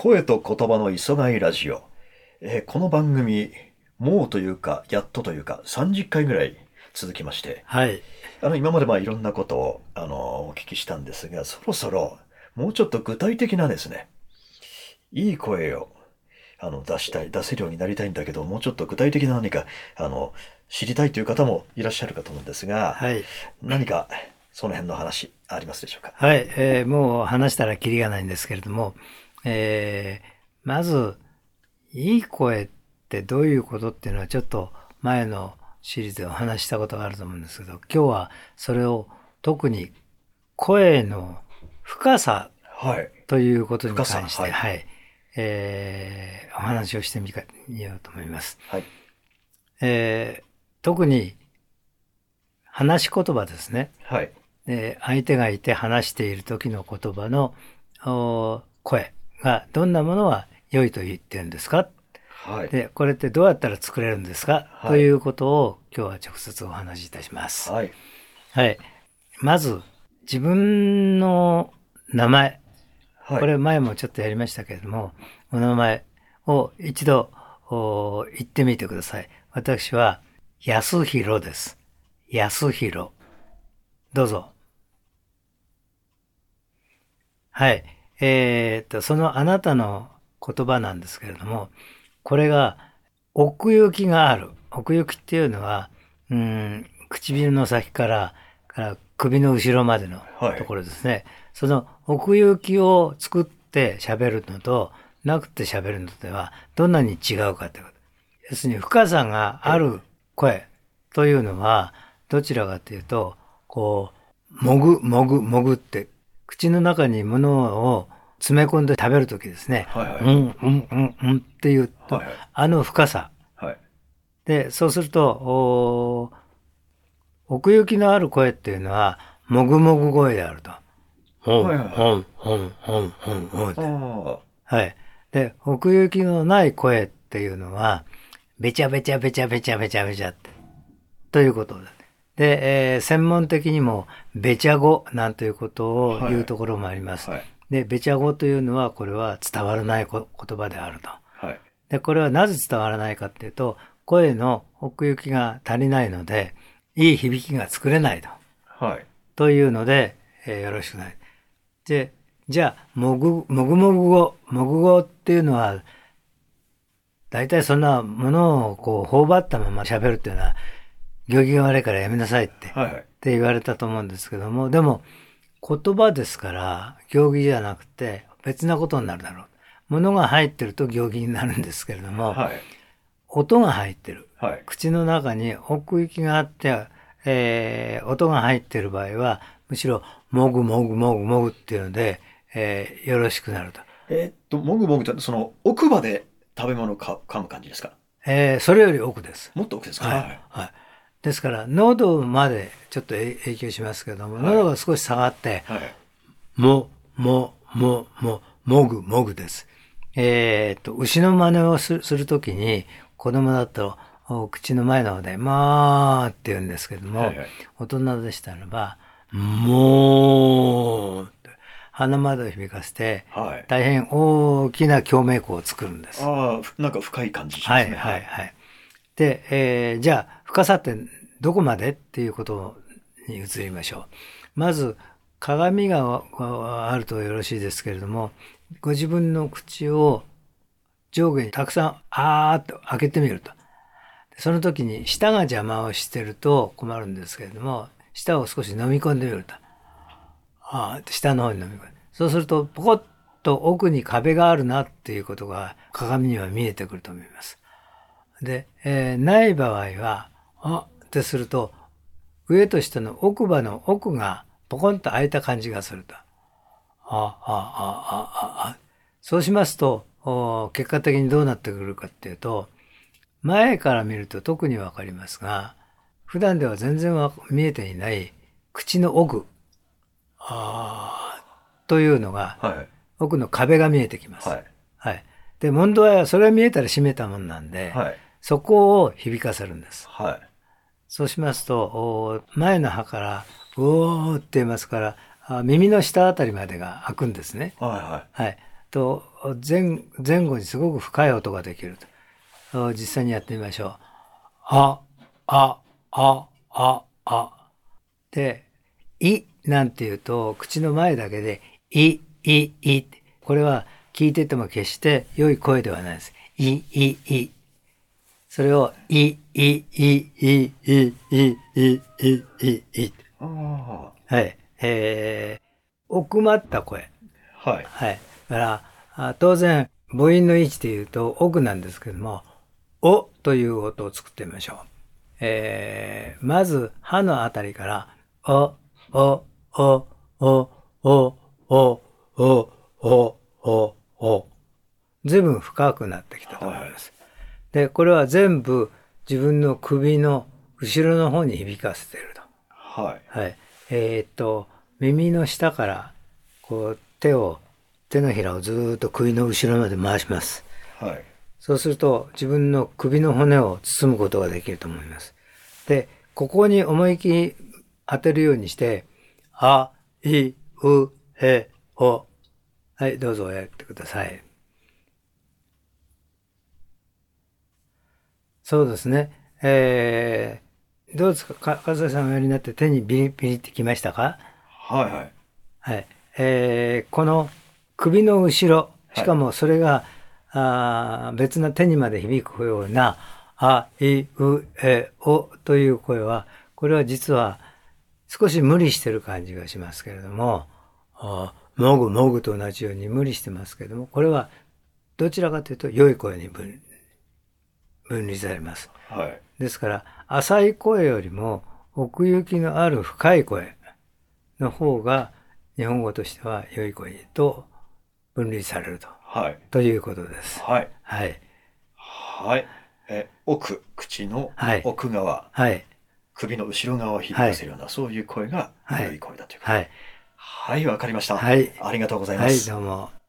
声と言葉の磯貝ラジオ。この番組、もうというか、やっとというか、30回ぐらい続きまして、 はい。 今までいろんなことを、お聞きしたんですが、そろそろ、もうちょっと具体的なですね、いい声を、出せるようになりたいんだけど、もうちょっと具体的な何か、知りたいという方もいらっしゃるかと思うんですが、 はい。 何か、その辺の話、ありますでしょうか？ はい。もう話したらキリがないんですけれども、まず、いい声ってどういうことっていうのはちょっと前のシリーズでお話ししたことがあると思うんですけど、今日はそれを特に声の深さはい。 ということに深さ、 関して、 はい。 はい。お話をしてみようと思います。 はい。 特に話し言葉ですね。 はい。 相手がいて話している時の言葉の声がどんなものは良いと言ってるんですか？ はい。 で、これってどうやったら作れるんですか？とはい。 いうことを今日は直接お話しいたします。 はい。 はい。まず、自分の名前。 はい。 これ前もちょっとやりましたけれども、お名前を一度言ってみてください。私は安弘です。安弘。どうぞ。はい。そのあなたの言葉なんですけれども、これが奥行きがある。奥行きっていうのは、唇の先から首の後ろまでのはい。 ところですね。その奥行きを作って喋るのと、なくて喋るのでは、どんなに違うかということ。要するに深さがある声というのは、どちらかというと、こう、もぐって、口の中に物を詰め込んで食べるときですね。 はい。はい。 うん、うん、うん、うんっていうと、 はい。 あの深さ。 はい。 で、そうすると、奥行きのある声っていうのは、もぐもぐ声であると。ほん、 はい。はい。はい。 ほん、ほん、ほん、ほん、ほん。 ああ。 はい。で、奥行きのない声っていうのは、べちゃべちゃべちゃべちゃべちゃべちゃって、ということです。で、専門的にも、べちゃ語なんていうことをはい。 言うところもあります。 はい。 で、べちゃ語というのは、これは伝わらない言葉であると。 はい。 で、これはなぜ伝わらないかっていうと、声の奥行きが足りないので、いい響きが作れないと。 はい。 というので、よろしくない。で、じゃあ、もぐ語っていうのは、大体そんなものをこう頬張ったまま喋るっていうのは、行儀が悪いからやめなさいはい。 って言われたと思うんですけども、でも言葉ですから、行儀じゃなくて別なことになるだろう。物が入ってると行儀になるんですけれども、 はい。 音が入ってる。 はい。 口の中に奥行きがあって、音が入ってる場合は、むしろ、もぐもぐもぐもぐっていうので、よろしくなると。 もぐもぐって、奥歯で食べ物を噛む感じですか？ それより奥です。 もっと奥ですか？ はい。 はい。 はい。ですから、喉までちょっと影響しますけども、 はい。 喉が少し下がって、 はい。 もぐもぐです。牛の真似をするときに、子供だと、口の前の方で、まーって言うんですけども、 はい。はい。 大人でしたらば、もーって、鼻までを響かせて、 はい。 大変大きな共鳴腔を作るんです。 ああ、なんか深い感じしまはい、 すね。 はい、 はい。 はい。で、じゃあ、深さってどこまでっていうことに移りましょう。まず、鏡があるとよろしいですけれども、ご自分の口を上下にたくさん、あーっと開けてみると。その時に舌が邪魔をしてると困るんですけれども、舌を少し飲み込んでみると。下の方に飲み込む。そうすると、ポコッと奥に壁があるなっていうことが鏡には見えてくると思います。で、ない場合は、ってすると、上と下の奥歯の奥がポコンと開いた感じがすると。そうしますと、結果的にどうなってくるかっていうと、前から見ると特にわかりますが、普段では全然見えていない口の奥、というのが、 はい。 奥の壁が見えてきます。 はい。 はい。で、問題はそれが見えたら閉めたもんなんで、 はい。 そこを響かせるんです。 はい。 そうしますと、前の歯から、うおーって言いますから、耳の下あたりまでが開くんですね。 はい。はい。 はい。 前後にすごく深い音ができると。実際にやってみましょう。あ、あ、あ、あ、あ。で、いなんていうと、口の前だけで、い。これは聞いてても決して良い声ではないです。い。それを、い。 あはい。奥まった声。 あ、はい。 はい。だから当然、母音の位置で言うと奥なんですけども、おという音を作ってみましょう。まず、歯のあたりから、お。随分深くなってきたと思います。で、これは全部自分の首の後ろの方に響かせていると。 はい。 はい。耳の下から、こう、手のひらをずーっと首の後ろまで回します。 はい。 そうすると、自分の首の骨を包むことができると思います。で、ここに思い切り当てるようにして、あ、い、う、え、お。はい、どうぞやってください。そうですね。どうですか、かずさんおやりになって手にビリビリってきましたか？ はい。 はい。この首の後ろ、しかもそれが、別な手にまで響くような、あ、い、う、え、おという声は、これは実は少し無理してる感じがしますけれども、もぐもぐと同じように無理してますけれども、これはどちらかというと良い声に分離されます。 はい。 ですから、浅い声よりも奥行きのある深い声の方が日本語としては良い声と分離されるはい。 ということです。 はい。 はい。 はい。口の奥側、 はい。 首の後ろ側を響かせるような、そういう声が良い声だということ。 はい。 はい、わかりました。 はい。 ありがとうございまはい、 す。 どうも。